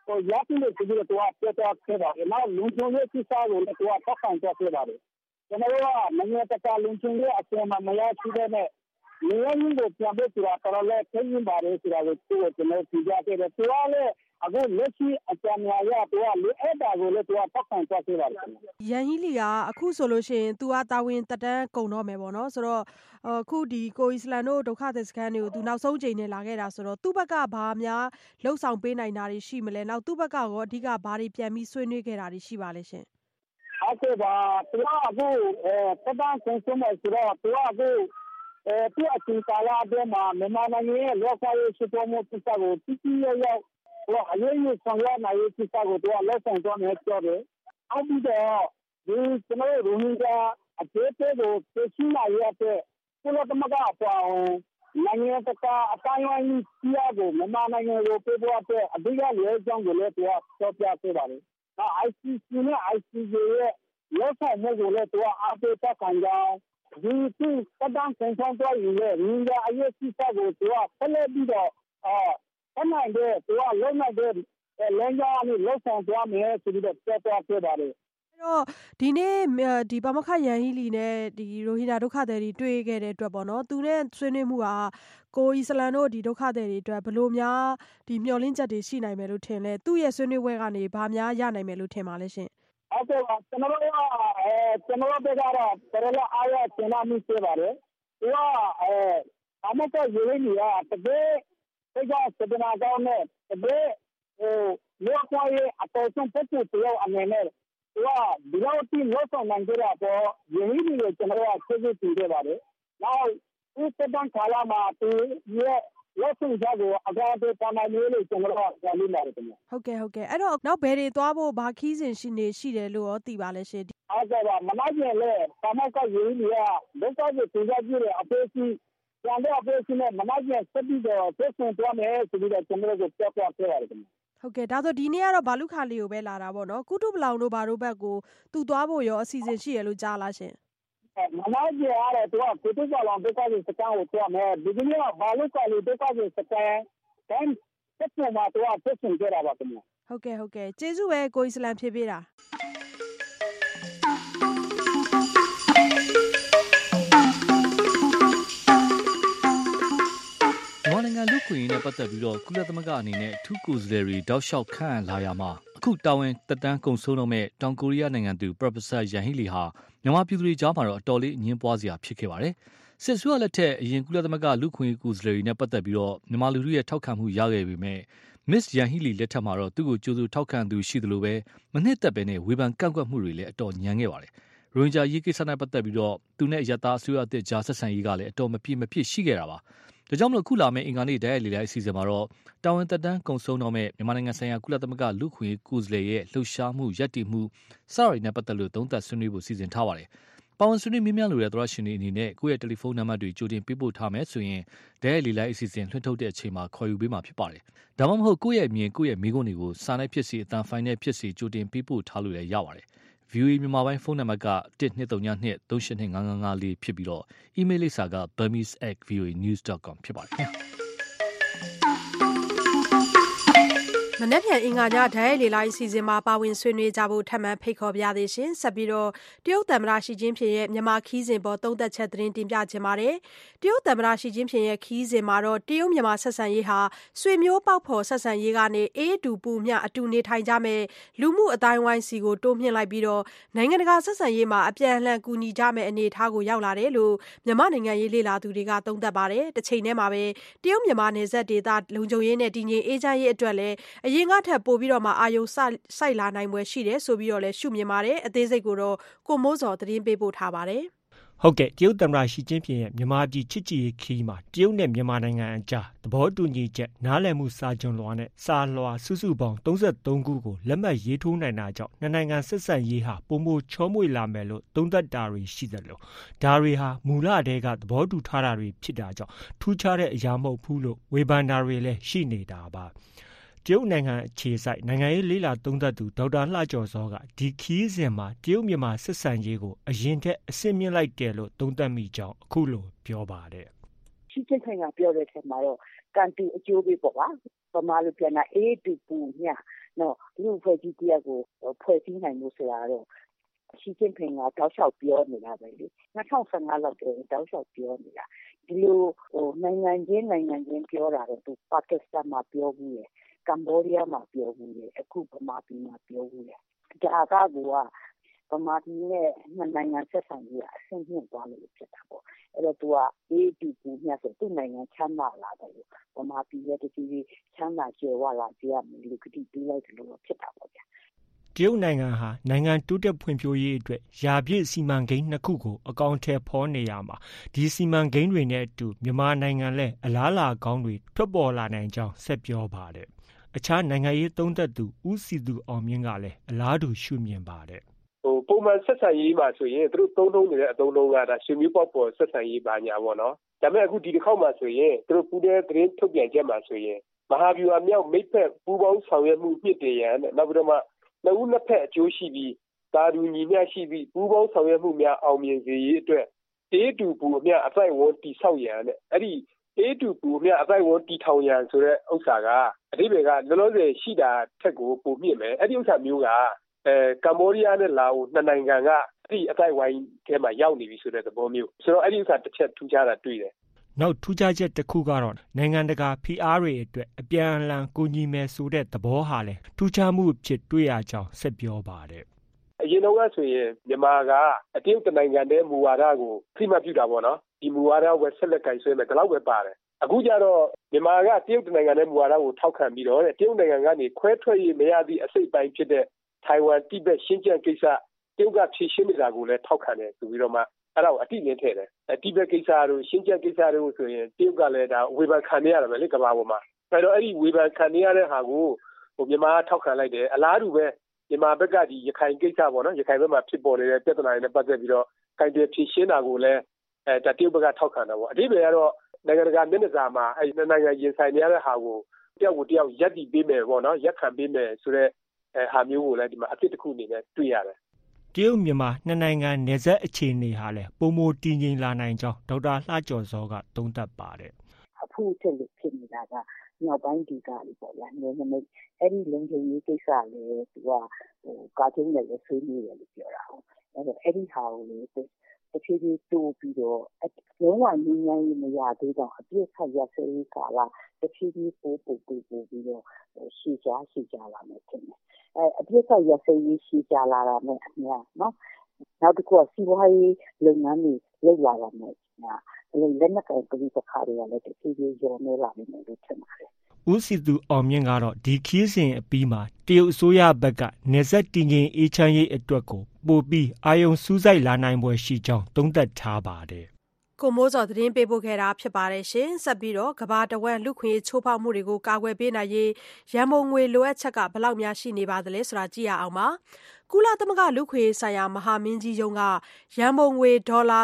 ရပြီလို့ဆိုပြီးတော့ပြောသွားခဲ့ပါတယ်နောက်လုံခြုံရေးကိစ္စကိုလည်းထောက်ခံသွားခဲ့ပါတယ်ကျွန်တော်တို့ကနိုင်ငံတကာလုံခြုံရေးအစမှာမရရှိတဲ့နဲ့နေရာကြီးကိုပြန်ဖို့ဆိုတာတော်လည်းသိရင်ပါတယ်ဆိုတာကိုကျွန်တော်ပြကြခဲ့တယ်သူကလည်းအခုလက်ရှိအကြံဉာဏ်ရလိုအပ်တာကိုလည်းထောက်ခံသွားခဲ့ပါတယ်ရန်ဟီလီကအခုဆိုလို့ရှိရင်သူကတာဝန်တက်တန်းကုန်တော့မယ်ပေါ့နော်ဆိုတော့အခုဒီကိုအစ္စလမ်တို့ဒုက္ခသည်စခန်းတွေကိုသူနောက်ဆုံးချိန်နဲ့လာခဲ့တာဆိုတော့သူ့ဘက်ကဘာများလှုပ်ဆောင်ပေးနိုင်တာတွေရှိမလဲနောက်သူ့ဘက်ကရောအဓိကဘာတွေပြန်ပြီးဆွေးနွေးခဲ့တာတွေရှိပါလဲရှင်ဟုတ်ကဲ့ပါသူကအခုတက်တန်းကုန်ဆုံးမယ်ဆိုတော့သူကအခုသူ့အချင်းကာလာတဲ့မှာမြန်မာနိုင်ငံရဲ့လောကရေးရှိပေါ်မှုကိစ္စကိုတိရောက်အရေးကြီးဆောင်ရွက်နိုင်ရေးကိစ္စကိုလက်ဆောင်သွားမယ်ပြောတယ်။အောက်ပြီးတော့ဒီကျွန်တော်တို့ရိုဟင်ဂျာအကျိုးတွေကိုသိရှိနိုင်ရတဲ့ကုလသမဂ္ဂအပေါ်နိုင်ငံတကာအတိုင်းအဝိုင်းကြီးကိုမြန်မာနိုင်ငံကိုပေးဖို့အဓိကလေကြောင်းကိုလည်းပြောပြခဲ့ပါတယ်။နောက် ICC နဲ့ ICJ ရဲ့လက်ဆောင်မှုကိုလည်းအားပေးတဲ့ခံကြောင်းဒီတက်တန်းဆန်ဆောင်သွားရင်လည်းရိုဟင်ဂျာအရေးကိစ္စကိုဆက်လက်ပြီးတော့နိုင်တဲ့လုံးနိုင်တဲ့လမ်းကြောင်းနဲ့လောက်ဆောင်သွားမယ်ဆိုပြီးတော့ပြောသွားခဲ့ပါတယ်အဲ့တော့ဒီနေ့ဒီပါမခရန်ဟီလီနဲ့ဒီရိုဟင်ဂျာဒုက္ခသည်တွေတွေ့ခဲ့တဲ့အတွက်ပေါ့နော်သူနဲ့ဆွေးနွေးမှုကကိုအစ္စလမ်တို့ဒီဒုက္ခသည်တွေအတွက်ဘယ်လိုများဒီမျှော်လင့်ချက်တွေရှိနိုင်မယ်လို့ထင်လဲသူ့ရဲ့ဆွေးနွေးပွဲကနေဘာများရနိုင်မယ်လို့ထင်ပါလဲရှင်ဟုတ်ကဲ့ပါကျွန်တော်တို့ဘက်ကတော့တော်တော်အားရကျင်းလာမှုရှိပါတယ်သူကပါမခရန်ဟီလီကတကယ်ဒီကစဒနာကောင်းနဲ့တကယ်လောကရဲ့အတော်ဆုံးပတ်သက်တဲ့အနေနဲ့ဒီလောက်ထိလောက်ဆောင်နိုင်ကြတော့ရင်းနှီးတွေကျွန်တော်ကဆက်ပြီးပြင်ခဲ့ပါတယ်။နောက်ဒီစက်တန်ခါလာမှာဒီရဲ့လောက်ဆောင်ကြကိုအကားတွေပါနိုင်လို့ကျွန်တော်ကကြားလို့ပါတယ်ခင်ဗျ။ဟုတ်ကဲ့အဲ့တော့နောက်ဘယ်တွေသွားဖို့ဘာခီးစဉ်ရှိတယ်လို့ရောသိပါလဲရှင်။ဟုတ်ကဲ့ပါမနာကျင်လဲပါမကရင်းနှီးကဒုက္ခတွေပြင်ကြည့်တဲ့အပေးစီကျန်တဲ့အပေးစီနဲ့မနာကျင်ဆက်ပြီးတော့ဆက်ဆွန်သွားမယ်ဆိုပြီးတော့ကျွန်တော်တို့ပြောပြခဲ့ရတယ်ခင်ဗျ။ဟုတ်ကဲ့ဒါဆိုဒီနေ့ကတော့ဘာလုခါလီကိုပဲလာတာပေါ့နော်ကုတုပလောင်တို့ဘာတို့ဘက်ကိုသူသွားဖို့ရောအစီအစဉ်ရှိရလို့ကြားလားရှင်မနာကျင်ရတယ်သူကကုတုပလောင်ဒုက္ခတွေစကန်ကိုသွားမယ်ဒီနေ့ကဘာလုခါလီဒုက္ခတွေစကန်တိုင်းဆက်ဆွန်မှာသူကဆက်ဆွန်ကြတာပါခင်ဗျဟုတ်ကဲ့ကျေးဇူးပဲကိုအစ္စလမ်ဖြေပေးတာနိုင်ငံလူခွင့်ရေးနဲ့ပတ်သက်ပြီးတော့ကုလသမဂ္ဂအနေနဲ့အထူးကိုယ်စားလှယ်တွေတောက်လျှောက်ခန့်အပ်လာရမှာအခုတာဝန်တက်တန်းကုန်ဆုံးတော့မဲ့တောင်ကိုရီးယားနိုင်ငံသူ Professor ယန်ဟီလီဟာမြန်မာပြည်သူတွေကြားမှာတော့အတော်လေးအငင်းပွားစရာဖြစ်ခဲ့ပါတယ်။စစ်ဆွေးလက်ထက်အရင်ကုလသမဂ္ဂလူခွင့်ရေးကိုယ်စားလှယ်တွေနဲ့ပတ်သက်ပြီးတော့မြန်မာလူထုရဲ့ထောက်ခံမှုရခဲ့ပေမဲ့ Miss ယန်ဟီလီလက်ထက်မှာတော့သူ့ကိုကြိုးစိုးထောက်ခံသူရှိသလိုပဲမနှစ်သက်ပဲနဲ့ဝေဖန်ကန့်ကွက်မှုတွေလည်းအတော်ညံခဲ့ပါတယ်။ရိုဟင်ဂျာရေးကိစ္စနဲ့ပတ်သက်ပြီးတော့သူနဲ့ရတာအစိုးရအသစ်ကြားဆက်ဆံရေးကလည်းအတော်မပြည့်ရှိခဲ့တာပါ။ဒါကြောင့်မလို့ခုလာမယ့်အင်္ဂါနေ့တိုက်ရိုက်လေလိုက်အစီအစဉ်မှာတော့တာဝန်သက်တမ်းကုန်ဆုံးတော့မဲ့မြန်မာနိုင်ငံဆိုင်ရာကုလသမဂ္ဂလူ့ခွင့်ရေးကိုယ်စားလှယ်ရဲ့လှုပ်ရှားမှုရပ်တည်မှုစတာတွေနဲ့ပတ်သက်လို့သုံးသပ်ဆွေးနွေးဖို့စီစဉ်ထားပါတယ်။ပါဝင်ဆွေးနွေးမြင်းများလိုတဲ့သရရှင်တွေအနေနဲ့ကိုယ့်ရဲ့တယ်လီဖုန်းနံပါတ်တွေကြိုတင်ပေးပို့ထားမယ်ဆိုရင်တိုက်ရိုက်လေလိုက်အစီအစဉ်လွှင့်ထုတ်တဲ့အချိန်မှာခေါ်ယူပေးမှာဖြစ်ပါတယ်။ဒါမှမဟုတ်ကိုယ့်ရဲ့အမြင်ကိုယ့်ရဲ့မိကုံးတွေကိုစာနဲ့ဖြစ်စီအတန်ဖိုင်နဲ့ဖြစ်စီကြိုတင်ပေးပို့ထားလို့လည်းရပါတယ်။ VOA မြန်မာပိုင်းဖုန်းနံပါတ်က123238555ဖြစ်ပြီးတော့အီးမေးလ်လိပ်စာက burmese@voanews.com ဖြစ်ပါတယ်ခင်ဗျာမနက်ဖြန်အင်္ဂါညဓာတ်ရိုက်လေလိုက်အစီအစဉ်မှာပါဝင်ဆွေးနွေးကြဖို့ထပ်မံဖိတ်ခေါ်ပါရသေးရှင်ဆက်ပြီးတော့တရုတ်သမ္မတရှီကျင်းဖျင်ရဲ့မြန်မာခီးစဉ်ပေါ်သုံးသက်ချက်သတင်းတင်ပြခြင်းပါတယ်တရုတ်သမ္မတရှီကျင်းဖျင်ရဲ့ခီးစဉ်မှာတော့တရုတ်မြန်မာဆက်ဆံရေးဟာဆွေမျိုးပေါက်ဖော်ဆက်ဆံရေးကနေအေးတူပူမျှအတူနေထိုင်ကြမယ်လူမှုအတိုင်းဝိုင်းစီကိုတိုးမြှင့်လိုက်ပြီးတော့နိုင်ငံတကာဆက်ဆံရေးမှာအပြန်အလှန်ကူညီကြမယ်အနေအထားကိုရောက်လာတယ်လို့မြန်မာနိုင်ငံရေးလေ့လာသူတွေကသုံးသပ်ပါတယ်တစ်ချိန်တည်းမှာပဲတရုတ်မြန်မာနယ်စပ်ဒေသလုံခြုံရေးနဲ့တည်ငြိမ်အေးချမ်းရေးအတွက်လည်းအရင်ကထက်ပိုပြီးတော့မှအာယုံစိုက်လာနိုင်ပွဲရှိတယ်ဆိုပြီးတော့လည်းရှုမြင်ပါတယ်အသေးစိတ်ကိုတော့ကိုမိုးစော်သတင်းပေးပို့ထားပါတယ်ဟုတ်ကဲ့တရုတ်သမ္မတရှီကျင်းဖျင်ရဲ့မြန်မာပြည်ချစ်ကြည်ရေးခရီးမှာတရုတ်နဲ့မြန်မာနိုင်ငံအကြားသဘောတူညီချက်နားလည်မှုစာချွန်လွှာနဲ့စာလွှာစုစုပေါင်း33ခုကိုလက်မှတ်ရေးထိုးနိုင်တာကြောင့်နှစ်နိုင်ငံဆက်ဆံရေးဟာပိုမိုချောမွေ့လာမယ်လို့သုံးသပ်တာတွေရှိတယ်လို့ဒါတွေဟာမူလတည်းကသဘောတူထားတာတွေဖြစ်တာကြောင့်ထူးခြားတဲ့အရာမဟုတ်ဘူးလို့ဝေဖန်တာတွေလည်းရှိနေတာပါတရုတ်နိုင်ငံအခြေစိုက်နိုင်ငံရေးလေ့လာသုံးသပ်သူဒေါက်တာလှကျော်စောကဒီခီးစဉ်မှာတရုတ်မြန်မာဆက်ဆံရေးကိုအရင်ထက်အဆင့်မြင့်လိုက်တယ်လို့သုံးသပ်မိကြောင်းအခုလိုပြောပါတယ်။ရှီကျင်းဖျင်ကပြောတဲ့အချိန်မှာတော့ကန်တူအကျိုးပေးပေါ့ပါပမာလိုပြန်တာအေးတူပူမြနော်လူဖွဲ့ကြီးတရားကိုဖွဲ့စည်းနိုင်လို့ဆိုတာတော့ရှီကျင်းဖင်ကတောက်လျှောက်ပြောနေတာပဲလေ2015လောက်တည်းတောက်လျှောက်ပြောနေတာဒီလိုနိုင်ငံချင်းပြောတာတော့သူပါကစ္စတန်မှာပြောဘူးရယ်ကမ္ဘောဒီးယားမှာပြောဘူးရယ်အခုဗမာပြည်မှာပြောဘူးရယ်ဒါကဗမာပြည်နဲ့နိုင်ငံဆက်ဆံရေးအဆင့်မြင့်သွားလို့ဖြစ်တာပေါ့အဲ့တော့သူကအေးတူပူမြဆိုသူ့နိုင်ငံချမ်းသာလာတယ်လို့ဗမာပြည်ရဲ့တည်ချမ်းသာကြွယ်ဝလာကြရမယ်လို့ကတိပေးလိုက်တယ်လို့ဖြစ်တာပေါ့ဗျာတရုတ်နိုင်ငံဟာနိုင်ငံတိုးတက်ဖွံ့ဖြိုးရေးအတွက်ယာပြည့်စီမံကိန်း2ခုကိုအကောင်အထည်ဖော်နေရမှာဒီစီမံကိန်းတွေနဲ့အတူမြန်မာနိုင်ငံလည်းအလားအလာကောင်းတွေထွက်ပေါ်လာနိုင်ကြောင်းဆက်ပြောပါတယ်။အခြားနိုင်ငံရေးသုံးသပ်သူဦးစီသူအောင်မြင့်ကလည်းအလားတူရှုမြင်ပါတယ်ပုံမှန်ဆက်ဆံရေးမှာဆိုရင်သူတို့သုံးနေတဲ့အသုံးလုံးကဒါရှင်မျိုးပေါက်ပေါ်ဆက်ဆံရေးပါညာပေါ့နော်ဒါပေမဲ့အခုဒီတစ်ခေါက်မှာဆိုရင်သူတို့ပူတဲ့သတင်းထုတ်ပြန်ချက်မှာဆိုရင်မဟာဗျူဟာမြောက်မိတ်ဖက်ပူးပေါင်းဆောင်ရွက်မှုမြင့်တင်ရန်နောက်ပြီးတော့မှနှစ်ဦးနှစ်ဖက်အကျိုးရှိပြီးသာတူညီမျှရှိပြီးပူးပေါင်းဆောင်ရွက်မှုများအောင်မြင်စေရေးအတွက်အေးတူပူအမြအပိုက်ဝန်တီဆောက်ရန်တဲ့အဲ့ဒီအေးတူပူအမြအပိုက်ဝန်တီထောင်ရန်ဆိုတဲ့ဥစ္စာကအဓိပ္ပာယ်ကလောလောဆယ်ရှိတာထက်ကိုပိုမြင့်မယ်အဲ့ဒီဥစ္စာမျိုးကကမ္ဘောဒီးယားနဲ့လာအိုနှစ်နိုင်ငံကအဲ့ဒီအတိုက်ဝိုင်းထဲမှာရောက်နေပြီဆိုတဲ့သဘောမျိုးဆိုတော့အဲ့ဒီဥစ္စာတစ်ချက်ထူးခြားတာတွေ့တယ်နောက်ထူးခြားချက်တစ်ခုကတော့နိုင်ငံတကာဖိအားတွေအတွက်အပြန်အလှန်ကူညီမယ်ဆိုတဲ့သဘောဟာလည်းထူးခြားမှုအဖြစ်တွေ့ရကြောင်းဆက်ပြောပါတယ်အရင်တော့ဆိုရင်မြန်မာကအတရုတ်တနိုင်ငံတည်းမူဝါဒကိုဖိမှတ်ပြုတာပေါ့နော်ဒီမူဝါဒဝယ်ဆက်လက်ကင်ဆွဲမယ်ဒီလောက်ပဲပါတယ်အခုကျတော့မြန်မာကတရုတ်တနိုင်ငံတည်းမူဝါဒကိုထောက်ခံပြီးတော့တရုတ်နိုင်ငံကနေခွဲထွက်ရေးမရသည့်အစိတ်ပိုင်းဖြစ်တဲ့ထိုင်ဝမ်တိဘက်ရှင်းကျန်းကိစ္စတရုတ်ကဖြေရှင်းနေတာကိုလည်းထောက်ခံတယ်ဆိုပြီးတော့မှအဲ့ဒါကိုအတိအလင်းထည့်တယ်တိဘက်ကိစ္စတို့ရှင်းကျန်းကိစ္စတို့ဆိုရင်တရုတ်ကလည်းဒါဝေဖန်ခံနေရတယ်ပဲလေကမ္ဘာပေါ်မှာအဲ့တော့အဲ့ဒီဝေဖန်ခံနေရတဲ့ဟာကိုမြန်မာကထောက်ခံလိုက်တယ်အလားတူပဲမြန်မာဘက်ကဒီရခိုင်ကိစ္စပေါ့နော်ရခိုင်ဘက်မှာဖြစ်ပေါ်နေတဲ့ပြဿနာတွေနဲ့ပတ်သက်ပြီးတော့ကိုင်တွယ်ဖြေရှင်းတာကိုလည်းဒါတရုတ်ဘက်ကထောက်ခံတာပေါ့အဓိပ္ပာယ်ကတော့နိုင်ငံတကာမျက်နှာစာမှာအဲ့ဒီနိုင်ငံရင်ဆိုင်နေရတဲ့ဟာကိုတယောက်ကိုတယောက်ရပ်တည်ပေးမယ်ပေါ့နော်ရပ်ခံပေးမယ်ဆိုတဲ့ဟာမျိုးကိုလည်းဒီမှာအသစ်တစ်ခုအနေနဲ့တွေ့ရတယ်တရုတ်မြန်မာနှစ်နိုင်ငံနယ်စပ်အခြေအနေဟာလည်းပုံမတည်ငြိမ်လာနိုင်ကြောင်းဒေါက်တာလှကျော်စောကသုံးသပ်ပါတယ်အဖူးချက်လို့ဖြစ်နေတာကမြောက်ပိုင်းဒေသတွေပေါ့ဗျာနေနေအဲ့ဒီလုံခြုံရေးကိစ္စလည်းသူကကာကျုံးနဲ့လည်းဆွေးနွေးတယ်လို့ပြောတာဟုတ်အဲ့တော့အဲ့ဒီဟာကိုလည်းတစ်ဖြည်းဖြည်းတိုးပြီးတော့လုံးဝငြိမ်းချမ်းရေးမရသေးတော့အပြည့်ခတ်ရစေးကာလတစ်ဖြည်းဖြည်းပို့ပြီးတော့ရှေ့ကြလာမယ်ထင်တယ်အပြည့်ခတ်ရစေးရှေ့ကြလာတာနဲ့အများနော်နောက်တစ်ခုကစီးပွားရေးလုပ်ငန်းတွေလုပ်လာတာနဲ့လက်နက်ကိုင်ပြည်ပခါတွေကလည်းတစ်ဖြည်းဖြည်းရောနေလာနေတယ်လို့ထင်ပါတယ်ဦးစီသူအောင်မြင့်ကတော့ဒီခီးစဉ်အပြီးမှာတရုတ်အစိုးရဘက်ကနယ်စပ်တည်ငြိမ်အေးချမ်းရေးအတွက်ကိုပိုပြီးအာရုံစူးစိုက်လာနိုင်ပွဲရှိကြောင်းသုံးသပ်ထားပါတယ်ကိုမိုးစောသတင်းပေးပို့ခဲ့တာဖြစ်ပါတယ်ရှင်ဆက်ပြီးတော့ကဘာတဝက်လူခွင့်ချိုးဖောက်မှုတွေကိုကာကွယ်ပေးနိုင်ရေးရန်ပုံငွေလိုအပ်ချက်ကဘယ်လောက်များရှိနေပါသလဲဆိုတာကြည့်ရအောင်ပါကုလသမဂ္ဂလူခွင့်ဆိုင်ရာမဟာမင်းကြီးရုံးကရန်ပုံငွေဒေါ်လာ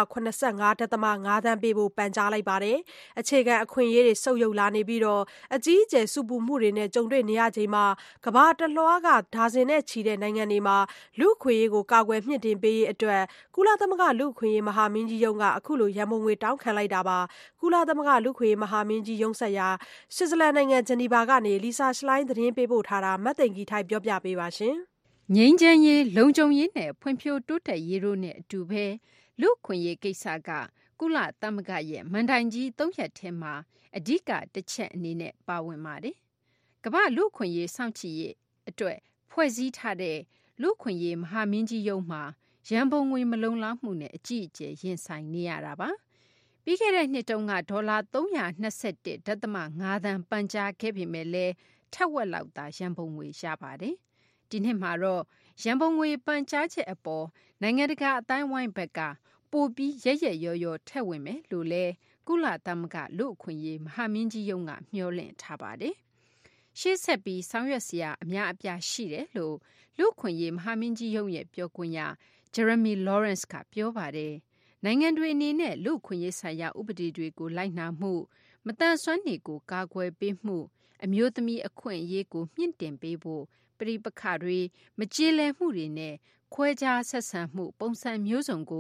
385.5 သန်းပေးဖို့ပန်ကြားလိုက်ပါတယ်။အခြေခံအခွင့်အရေးတွေဆုတ်ယုတ်လာနေပြီးတော့အကြီးအကျယ်စုပူမှုတွေနဲ့ကြုံတွေ့နေရချိန်မှာကမ္ဘာတလွှားကဒါဇင်နဲ့ချီတဲ့နိုင်ငံတွေမှာလူခွင့်ရေးကိုကာကွယ်မြင့်တင်ပေးရေးအတွက်ကုလသမဂ္ဂလူခွင့်ရေးမဟာမင်းကြီးရုံးကအခုလိုရန်ပုံငွေတောင်းခံလိုက်တာပါ။ကုလသမဂ္ဂလူခွင့်ရေးမဟာမင်းကြီးရုံးဆက်ရာဆွစ်ဇာလန်နိုင်ငံဂျနီဗာကနေလီဆာရှလိုင်းသတင်းပေးပို့ထားတာမတ်သိင်ကြီးထိုက်ပြောပြပေးပါရှင်။ငြိမ်းချမ်းရေးလုံခြုံရေးနဲ့ဖွံ့ဖြိုးတိုးတက်ရေးတို့နဲ့အတူပဲလူခွင့်ရေးကိစ္စကကုလသမဂ္ဂရဲ့မန်တိုင်ကြီး၃ရက်ထဲမှာအဓိကတစ်ချက်အနေနဲ့ပါဝင်ပါတယ်။ကမ္ဘာလူခွင့်ရေးစောင့်ကြည့်ရေးအတွက်ဖွဲ့စည်းထားတဲ့လူခွင့်ရေးမဟာမင်းကြီးရုံးမှာရန်ပုံငွေမလုံလောက်မှုနဲ့အကြီးအကျယ်ရင်ဆိုင်နေရတာပါ။ပြီးခဲ့တဲ့နှစ်တုန်းကဒေါ်လာ321.5 သန်းပန်ကြားခဲ့ပေမဲ့လည်းထက်ဝက်လောက်သာရန်ပုံငွေရပါတယ်။ဒီနှစ်မှာတော့ရန်ပုံငွေပန်ကြားချက်အပေါ်နိုင်ငံတကာအတိုင်းဝိုင်းဘက်ကပိုပြီးရရရောထက်ဝင်မယ်လို့လဲကုလသမဂ္ဂလူ့အခွင့်အရေးမဟာမင်းကြီးရုံးကမျှော်လင့်ထားပါတယ်။ရှေ့ဆက်ပြီးဆောင်ရွက်စရာအများအပြားရှိတယ်လို့လူ့အခွင့်အရေးမဟာမင်းကြီးရုံးရဲ့ပြောခွင့်ရ Jeremy Lawrence ကပြောပါတယ်။နိုင်ငံတွေအနေနဲ့လူ့အခွင့်အရေးဆိုင်ရာဥပဒေတွေကိုလိုက်နာမှုမတန်ဆွမ်းတွေကိုကာကွယ်ပေးမှုအမျိုးသမီးအခွင့်အရေးကိုမြင့်တင်ပေးဖို့ပဋိပက္ခတွေမကျေလည်မှုတွေနဲ့ခွဲခြားဆက်ဆံမှုပုံစံမျိုးစုံကို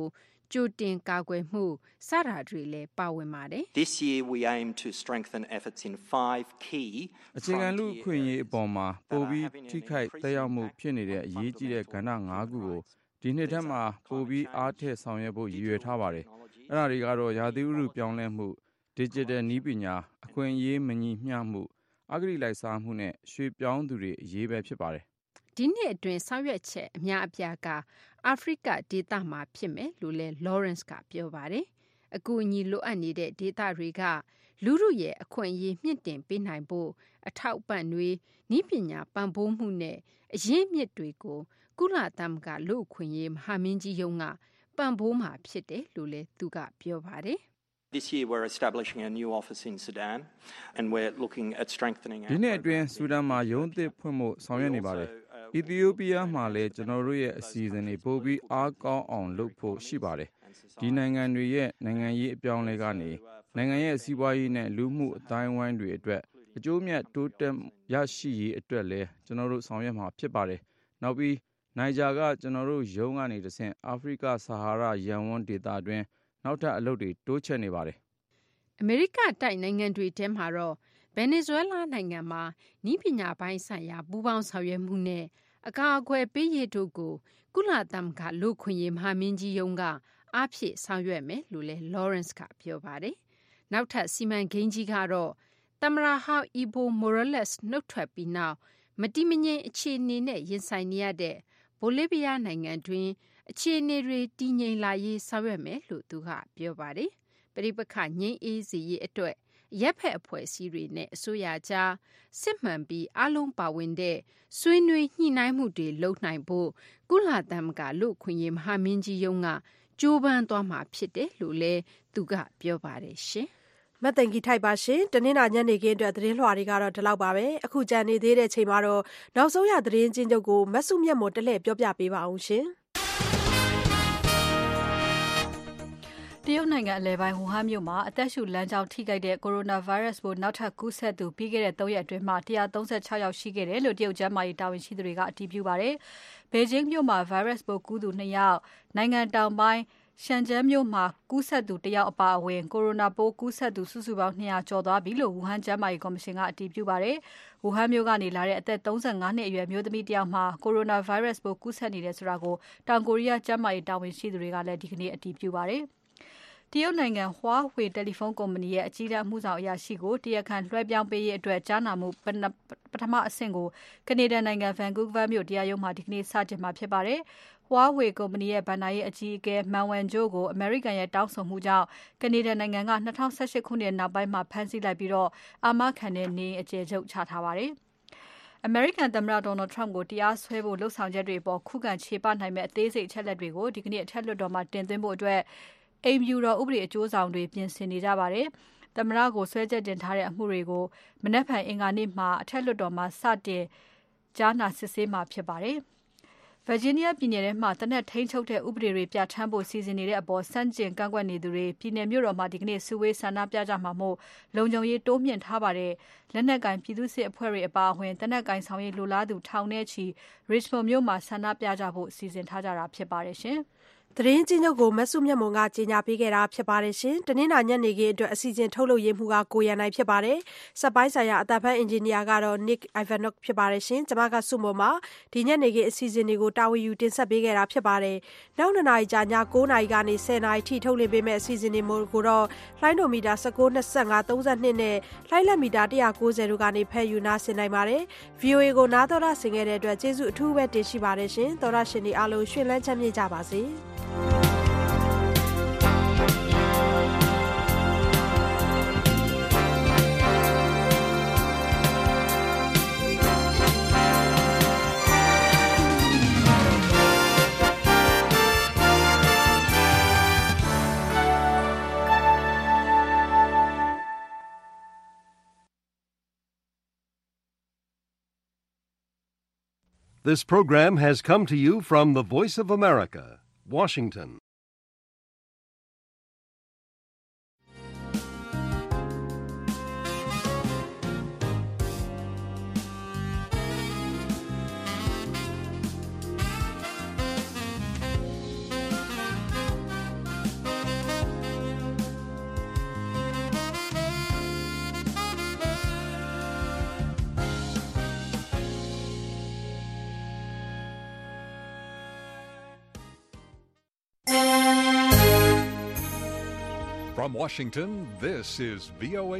ကြိုတင်ကာကွယ်မှုစတာတွေလည်းပါဝင်ပါတယ် This year we aim to strengthen efforts in 5 key အခြေခံလူခွင့်ရေးအပေါ်မှာပိုပြီးထိခိုက်သက်ရောက်မှုဖြစ်နေတဲ့အရေးကြီးတဲ့ကဏ္ဍ၅ခုကိုဒီနှစ်ထဲမှာပိုပြီးအားထည့်ဆောင်ရွက်ဖို့ရည်ရွယ်ထားပါတယ်အဲ့ဒါတွေကတော့ရာသီဥတုပြောင်းလဲမှု digital နည်းပညာအခွင့်အရေးမညီမျှမှုအဂတိလိုက်စားမှုနဲ့ရွှေ့ပြောင်းသူတွေအရေးပဲဖြစ်ပါတယ်ဒီနှစ်အတွင်းဆောင်ရွက်ချက်အများအပြားကအာဖရိကဒေသမှာဖြစ်မယ်လို့လဲ Lawrence ကပြောပါတယ်အကူအညီလိုအပ်နေတဲ့ဒေသတွေကလူမှုရဲ့အခွင့်အရေးမြင့်တင်ပေးနိုင်ဖို့အထောက်အပံ့တွေနည်းပညာပံ့ပိုးမှုနဲ့အရင်းမြစ်တွေကိုကုလသမဂ္ဂလူ့အခွင့်အရေးမဟာမင်းကြီးရုံးကပံ့ပိုးမှာဖြစ်တယ်လို့လဲသူကပြောပါတယ် This year we're establishing a new office in Sudan and we're looking at strengthening ဒီနှစ်အတွင်းဆူဒန်မှာရုံးသစ်ဖွင့်ဖို့ဆောင်ရွက်နေပါတယ်အီသီယိုးပီးယားမှာလည်းကျွန်တော်တို့ရဲ့အစီအစဉ်တွေပိုပြီးအားကောင်းအောင်လုပ်ဖို့ရှိပါတယ်ဒီနိုင်ငံတွေရဲ့နိုင်ငံရေးအပြောင်းအလဲကနေနိုင်ငံရဲ့စီးပွားရေးနဲ့လူမှုအတိုင်းအဝိုင်းတွေအတွက်အကျိုးမြတ်တိုးတက်ရရှိရေးအတွက်လည်းကျွန်တော်တို့ဆောင်ရွက်မှာဖြစ်ပါတယ်နောက်ပြီးနိုင်ဂျာကကျွန်တော်တို့ရုံးကနေတဆင့်အာဖရိကဆဟာရရန်ဝန်းဒေသအတွင်းနောက်ထပ်အလုပ်တွေတိုးချဲ့နေပါတယ်အမေရိကတိုက်နိုင်ငံတွေထဲမှာတော့ဗင်နီဇွဲလားနိုင်ငံမှာနီးပညာပိုင်းဆိုင်ရာပူးပေါင်းဆောင်ရွက်မှုနဲ့အကာအကွယ်ပေးရေးတို့ကိုကုလသမဂ္ဂလူ့ခွင့်ရေးမဟာမင်းကြီးရုံးကအားဖြည့်ဆောင်ရွက်မယ်လို့လဲ Lawrence ကပြောပါတယ်နောက်ထပ်စီမံကိန်းကြီးကတော့သမ္မတဟောင်း Evo Morales နှုတ်ထွက်ပြီးနောက်မတိမငြိမ်အခြေအနေနဲ့ရင်ဆိုင်နေရတဲ့ဘိုလီဗီးယားနိုင်ငံတွင်အခြေအနေတွေတည်ငြိမ်လာရေးဆောင်ရွက်မယ်လို့သူကပြောပါတယ်ပရိပခငြိမ်းအေးစေရေးအတွက်ရက်ဖက်အဖွဲ့အစည်းတွေနဲ့အစိုးရကြားစစ်မှန်ပြီးအလုံးပါဝင်တဲ့ဆွေးနွေးညှိနှိုင်းမှုတွေလုပ်နိုင်ဖို့ကုလသမဂ္ဂလူ့ခွင့်ရေးမဟာမင်းကြီးရုံးကကြိုးပမ်းသွားမှာဖြစ်တယ်လို့လည်းသူကပြောပါတယ်ရှင်မတ်သိင်္ဂီထိုက်ပါရှင်တနင်္လာညနေခင်းအတွက်သတင်းလွှာတွေကတော့ဒီလောက်ပါပဲအခုကြံနေသေးတဲ့ချိန်မှာတော့နောက်ဆုံးရသတင်းချင်းချုပ်ကိုမဆုမြတ်မို့တလှည့်ပြောပြပေးပါအောင်ရှင်တရုတ်နိုင်ငံအလယ်ပိုင်းဟူဟန်မြို့မှာအသက်ရှူလမ်းကြောင်းထိခိုက်တဲ့ကိုရိုနာဗိုင်းရပ်စ်ပိုးနောက်ထပ်ကူးစက်သူပြီးခဲ့တဲ့3ရက်အတွင်းမှာ136ယောက်ရှိခဲ့တယ်လို့တရုတ်ကျန်းမာရေးတာဝန်ရှိသူတွေကအတည်ပြုပါတယ်။ဘေဂျင်းမြို့မှာဗိုင်းရပ်စ်ပိုးကူးသူ2ယောက်နိုင်ငံတောင်ပိုင်းရှန်ကျန်းမြို့မှာကူးစက်သူ1ယောက်အပါအဝင်ကိုရိုနာပိုးကူးစက်သူစုစုပေါင်း200ကျော်သွားပြီလို့ဝူဟန်ကျန်းမာရေးကော်မရှင်ကအတည်ပြုပါတယ်။ဝူဟန်မြို့ကနေလာတဲ့အသက်35နှစ်အရွယ်မျိုးသမီးတစ်ယောက်မှာကိုရိုနာဗိုင်းရပ်စ်ပိုးကူးစက်နေတယ်ဆိုတာကိုတောင်ကိုရီးယားကျန်းမာရေးတာဝန်ရှိသူတွေကလည်းဒီကနေ့အတည်ပြုပါတယ်။တရုတ်နိုင်ငံဟွာဟွေတယ်လီဖုန်းကုမ္ပဏီရဲ့အကြီးတန်းအမှုဆောင်အရာရှိကိုတရားခံလွှဲပြောင်းပေးရေးအတွက်ကြားနာမှုပထမအဆင့်ကိုကနေဒါနိုင်ငံဗန်ကူးဗားမြို့တရားရုံးမှာဒီကနေ့စတင်မှာဖြစ်ပါတယ်။ဟွာဟွေကုမ္ပဏီရဲ့ဗဏ္ဍာရေးအကြီးအကဲမန်ဝမ်ဂျိုကိုအမေရိကန်ရဲ့တောင်းဆိုမှုကြောင့်ကနေဒါနိုင်ငံက2018ခုနှစ်နောက်ပိုင်းမှာဖမ်းဆီးလိုက်ပြီးတော့အာမခံတဲ့နေအကျယ်ချုပ်ချထားပါတယ်။အမေရိကန်သမ္မတ Donald Trump ကိုတရားစွဲဖို့လှုံ့ဆော်ချက်တွေပေါ်ခုခံခြေပနိုင်မဲ့အသေးစိတ်အချက်လက်တွေကိုဒီကနေ့အထက်လွှတ်တော်မှာတင်သွင်းဖို့အတွက်အိမ်ဖြူတော်ဥပဒေအကျိုးဆောင်တွေပြင်ဆင်နေကြပါတယ်။သမ္မတကိုဆွဲချက်တင်ထားတဲ့အမှုတွေကိုမနက်ဖြန်အင်္ဂါနေ့မှာအထက်လွှတ်တော်မှာစတင်ကြားနာစစ်ဆေးမှာဖြစ်ပါတယ်။ Virginia ပြည်နယ်ထဲမှာတနက်ထိန်းချုပ်တဲ့ဥပဒေတွေပြဋ္ဌာန်းဖို့စီစဉ်နေတဲ့အပေါ်စန့်ကျင်ကန့်ကွက်နေသူတွေပြည်နယ်မြို့တော်မှာဒီကနေ့စုဝေးဆန္ဒပြကြမှာမို့လုံခြုံရေးတိုးမြှင့်ထားပါတယ်။လက်နက်ကင်ပြည်သူ့စစ်အဖွဲ့တွေအပါအဝင်တနက်ကင်ဆောင်ရေးလိုလားသူထောင်ထဲချီ Richmond မြို့မှာဆန္ဒပြကြဖို့စီစဉ်ထားကြတာဖြစ်ပါတယ်ရှင်။သတင်းချင်းချုပ်ကိုမဆုမြတ်မွန်ကကြေညာပေးခဲ့တာဖြစ်ပါတယ်ရှင်။တနင်္လာညနေခင်းအတွက်အစီအစဉ်ထုတ်လုပ်ရေးမှူးကကိုရန်နိုင်ဖြစ်ပါတယ်။စက်ပိုင်းဆိုင်ရာအသံဖန်အင်ဂျင်နီယာကတော့ Nick Ivanov ဖြစ်ပါတယ်ရှင်။ကျွန်မကဆုမွန်ပါဒီညနေခင်းအစီအစဉ်တွေကိုတာဝန်ယူတင်ဆက်ပေးခဲ့တာဖြစ်ပါတယ်။နောက်2နာရီကြာည9နာရီကနေ10နာရီထိထုတ်လွှင့်ပေးမယ့်အစီအစဉ်တွေကိုတော့လိုင်းဒိုမီတာ19 25 32နဲ့လိုင်းလက်မီတာ190တို့ကနေဖယ်ယူနာဆင်နိုင်ပါတယ်။ VOA ကိုနားတော်တာဆင်ခဲ့တဲ့အတွက်ကျေးဇူးအထူးပဲတင်ရှိပါတယ်ရှင်။သောရရှင်တွေအားလုံးရှင်လန်းချမ်းမြေ့ကြပါစေ။ This program has come to you from the Voice of America, Washington. From Washington, this is VOA